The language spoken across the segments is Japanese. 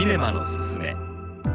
キネマのすすめ。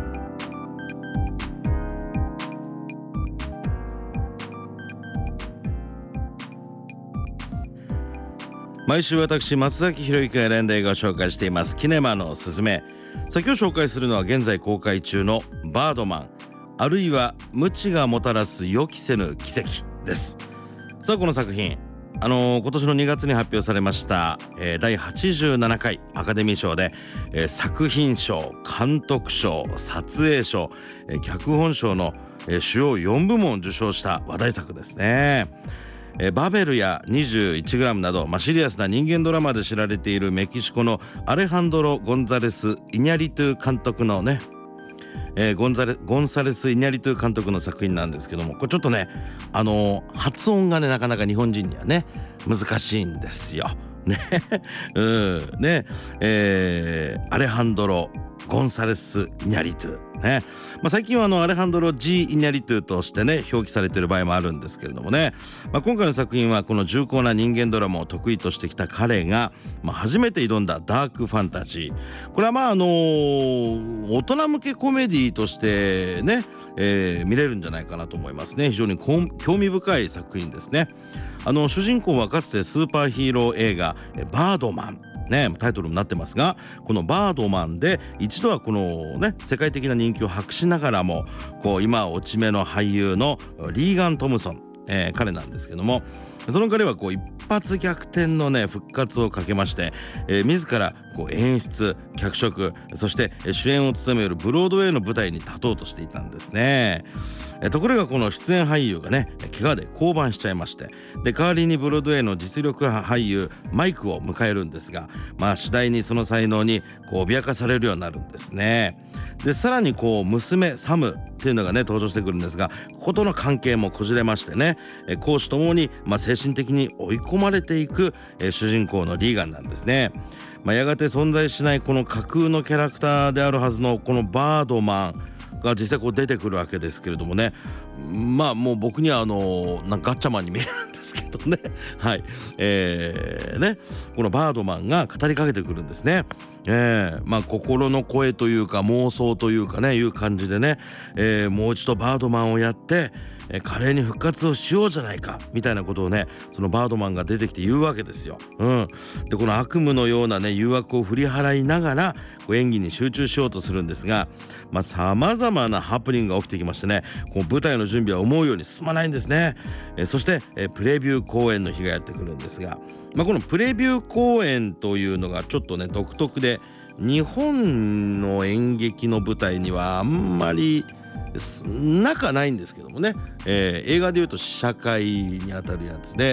毎週私松崎ひろゆきが選んだ映画を紹介していますキネマのすすめ。今日紹介するのは現在公開中のバードマン、あるいは無知がもたらす予期せぬ奇跡です。さあこの作品今年の2月に発表されました、第87回アカデミー賞で、作品賞、監督賞、撮影賞、脚本賞の、主要4部門を受賞した話題作ですね。バベルや 21g など、シリアスな人間ドラマで知られているメキシコのアレハンドロ・ゴンザレス・イニャリトゥ監督のね、ゴンサレス・イニャリトゥ監督の作品なんですけども、これちょっとね発音がねなかなか日本人にはね難しいんですよねね、アレハンドロ・ゴンサレス・イニャリトゥね、最近はアレハンドロ・ジー・イニャリトゥとしてね表記されている場合もあるんですけれどもね、今回の作品はこの重厚な人間ドラマを得意としてきた彼が、初めて挑んだダークファンタジー。これは大人向けコメディとしてね、見れるんじゃないかなと思いますね。非常に興味深い作品ですね。主人公はかつてスーパーヒーロー映画バードマンタイトルになってますが、このバードマンで一度はこのね世界的な人気を博しながらも今落ち目の俳優のリーガン・トムソン、彼なんですけども、その彼は一発逆転のね復活をかけまして、自ら演出、脚色、そして主演を務めるブロードウェイの舞台に立とうとしていたんですね。ところがこの出演俳優がね怪我で降板しちゃいまして、で代わりにブロードウェイの実力派俳優マイクを迎えるんですが、次第にその才能に脅かされるようになるんですね。でさらに娘サムっていうのがね登場してくるんですが、こことの関係もこじれましてね、公私ともに精神的に追い込まれていく主人公のリーガンなんですね。やがて存在しないこの架空のキャラクターであるはずのこのバードマンが実際出てくるわけですけれどもね、もう僕にはガッチャマンに見えるんですけどねはい、このバードマンが語りかけてくるんですね。心の声というか妄想というかねいう感じでね、もう一度バードマンをやって華麗に復活をしようじゃないかみたいなことをねそのバードマンが出てきて言うわけですよ。でこの悪夢のようなね誘惑を振り払いながら演技に集中しようとするんですが、さまざまなハプニングが起きてきましてね、舞台の準備は思うように進まないんですね。そしてプレビュー公演の日がやってくるんですが、このプレビュー公演というのがちょっとね独特で、日本の演劇の舞台にはあんまり仲ないんですけどもね、映画でいうと試写会にあたるやつで、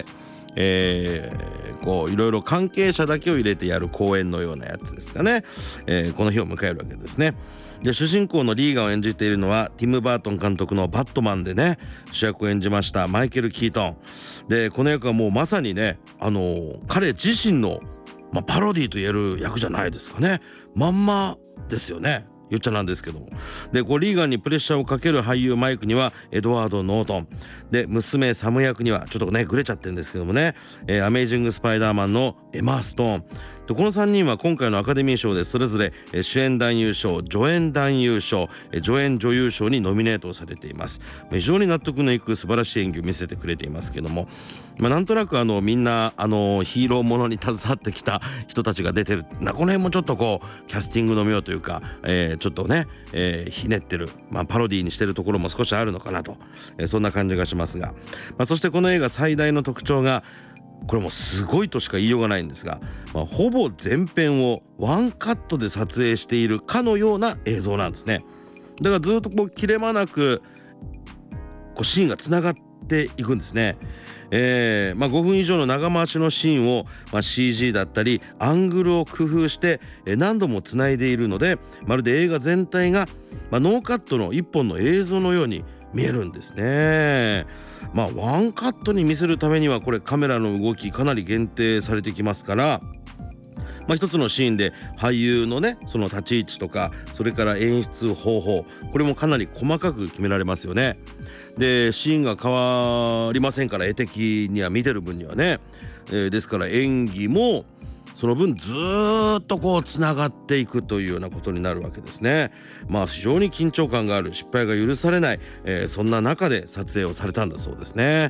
いろいろ関係者だけを入れてやる公演のようなやつですかね、この日を迎えるわけですね。で主人公のリーガンを演じているのはティム・バートン監督のバットマンでね主役を演じましたマイケル・キートンで、この役はもうまさにね彼自身の、パロディと言える役じゃないですかね。まんまですよね、言っちゃなんですけども。でリーガンにプレッシャーをかける俳優マイクにはエドワード・ノートンで、娘サム役にはちょっとねグレちゃってるんですけどもね、アメイジング・スパイダーマンのエマ・ストーンで、この3人は今回のアカデミー賞でそれぞれ主演男優賞、助演男優賞、助演女優賞にノミネートされています。非常に納得のいく素晴らしい演技を見せてくれていますけども、なんとなくみんなヒーローものに携わってきた人たちが出てるこの辺もちょっとキャスティングの妙というか、ちょっとね、ひねってる、パロディにしてるところも少しあるのかなと、そんな感じがしますが、そしてこの映画最大の特徴がこれもすごいとしか言いようがないんですが、ほぼ全編をワンカットで撮影しているかのような映像なんですね。だからずっと切れ間なくシーンがつながっていくんですね。5分以上の長回しのシーンを、CG だったりアングルを工夫して何度もつないでいるので、まるで映画全体が、ノーカットの一本の映像のように見えるんですね。ワンカットに見せるためにはこれカメラの動きかなり限定されてきますから、一つのシーンで俳優のねその立ち位置とか、それから演出方法、これもかなり細かく決められますよね。でシーンが変わりませんから、絵的には見てる分にはね、ですから演技もその分ずーっとこうつながっていくというようなことになるわけですね。非常に緊張感がある、失敗が許されない、そんな中で撮影をされたんだそうですね。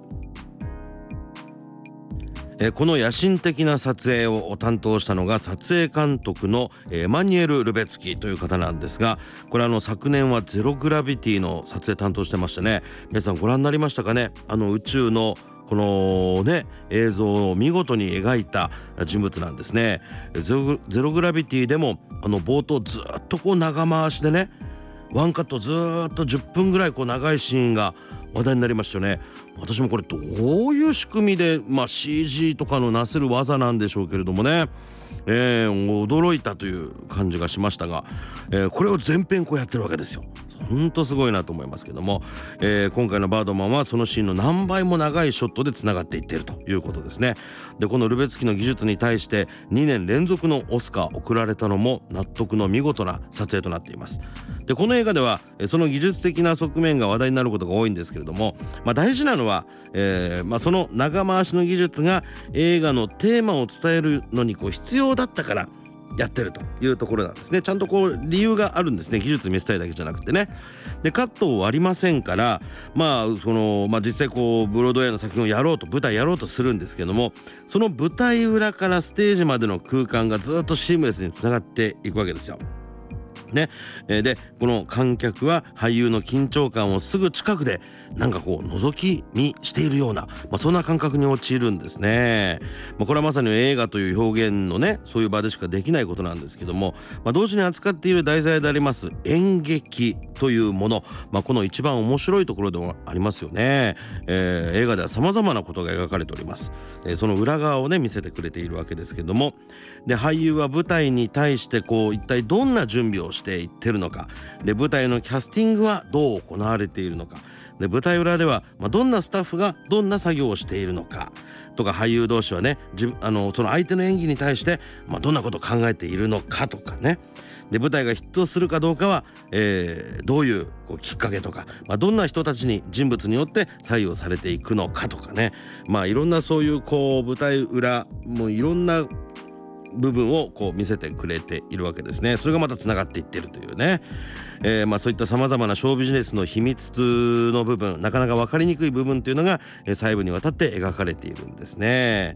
この野心的な撮影を担当したのが撮影監督のエマニュエル・ルベツキという方なんですが、これ昨年はゼログラビティの撮影担当してましたね。皆さんご覧になりましたかね。宇宙のこのね映像を見事に描いた人物なんですね。ゼログラビティでも冒頭ずっとこう長回しでね、ワンカットずっと10分ぐらいこう長いシーンが話題になりましたよね。私もこれどういう仕組みで、CG とかのなせる技なんでしょうけれどもね、驚いたという感じがしましたが、これを全編こうやってるわけですよ。本当すごいなと思いますけども、今回のバードマンはそのシーンの何倍も長いショットでつながっていっているということですね。でこのルベツキの技術に対して2年連続のオスカー贈られたのも納得の見事な撮影となっています。でこの映画ではその技術的な側面が話題になることが多いんですけれども、大事なのは、その長回しの技術が映画のテーマを伝えるのにこう必要だったからやってるというところなんですね。ちゃんとこう理由があるんですね。技術見せたいだけじゃなくてね。でカットを割りませんから、実際こうブロードウェイの作品をやろうと舞台やろうとするんですけども、その舞台裏からステージまでの空間がずっとシームレスにつながっていくわけですよ。ね、でこの観客は俳優の緊張感をすぐ近くでなんかこう覗き見しているような、そんな感覚に陥るんですね。これはまさに映画という表現のねそういう場でしかできないことなんですけども、同時に扱っている題材であります演劇というもの、この一番面白いところでもありますよね。映画では様々なことが描かれております。その裏側をね見せてくれているわけですけども、で俳優は舞台に対してこう一体どんな準備をしていってるのか、で舞台のキャスティングはどう行われているのか、で舞台裏では、どんなスタッフがどんな作業をしているのかとか、俳優同士はねその相手の演技に対して、どんなことを考えているのかとかね、で舞台がヒットするかどうかは、どういうきっかけとか、どんな人たちに人物によって左右されていくのかとかね、いろんなそういう舞台裏もいろんな部分を見せてくれているわけですね。それがまたつながっていってるというね、そういったさまざまなショービジネスの秘密の部分、なかなか分かりにくい部分というのが細部にわたって描かれているんですね。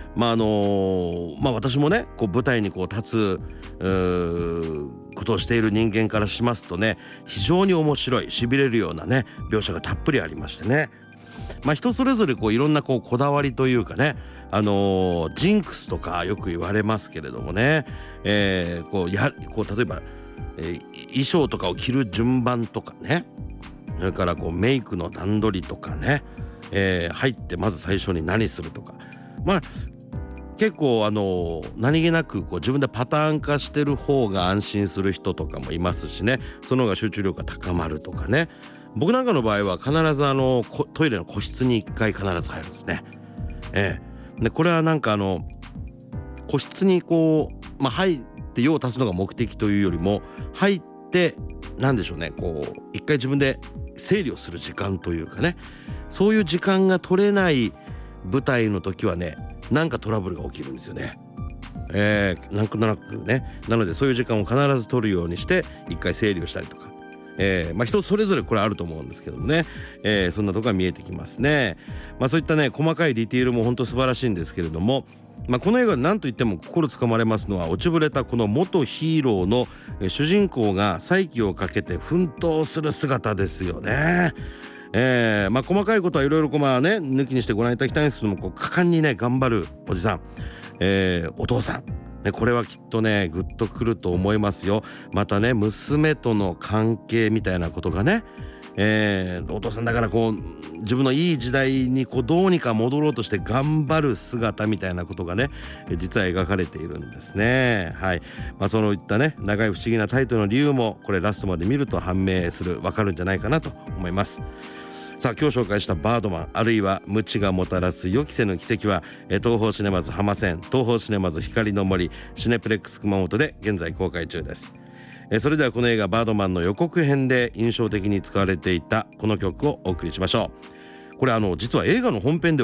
私もね舞台に立つことをしている人間からしますとね、非常に面白い痺れるようなね描写がたっぷりありましてね、人それぞれいろんなこだわりというかね、ジンクスとかよく言われますけれどもね、例えば、衣装とかを着る順番とかね、それからメイクの段取りとかね、入ってまず最初に何するとか、結構何気なく自分でパターン化してる方が安心する人とかもいますしね、その方が集中力が高まるとかね。僕なんかの場合は必ずトイレの個室に1回必ず入るんですね。でこれはなんか個室に入って用を足すのが目的というよりも、入ってなんでしょうね、一回自分で整理をする時間というかね、そういう時間が取れない舞台の時はね、なんかトラブルが起きるんですよね。なんとなくね、なのでそういう時間を必ず取るようにして一回整理をしたりとか、人それぞれこれあると思うんですけどもね、そんなとこが見えてきますね。そういったね細かいディテールも本当素晴らしいんですけれども、この映画何といっても心つかまれますのは、落ちぶれたこの元ヒーローの主人公が再起をかけて奮闘する姿ですよね。細かいことはいろいろ抜きにしてご覧いただきたいんですけども、果敢にね頑張るおじさん、お父さんこれはきっとねグッとくると思いますよ。またね娘との関係みたいなことがね、お父さんだから自分のいい時代にどうにか戻ろうとして頑張る姿みたいなことがね実は描かれているんですね。はい、そういったね長い不思議なタイトルの理由もこれラストまで見ると判明する、わかるんじゃないかなと思います。さあ今日紹介したバードマン、あるいは無知がもたらす予期せぬ奇跡は東宝シネマズ浜線、東宝シネマズ光の森、シネプレックス熊本で現在公開中です。それではこの映画バードマンの予告編で印象的に使われていたこの曲をお送りしましょう。これ実は映画の本編では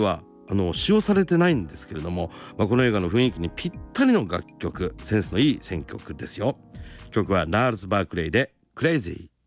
使用されてないんですけれども、この映画の雰囲気にぴったりの楽曲、センスのいい選曲ですよ。曲はナールズ・バークレイでクレイジー。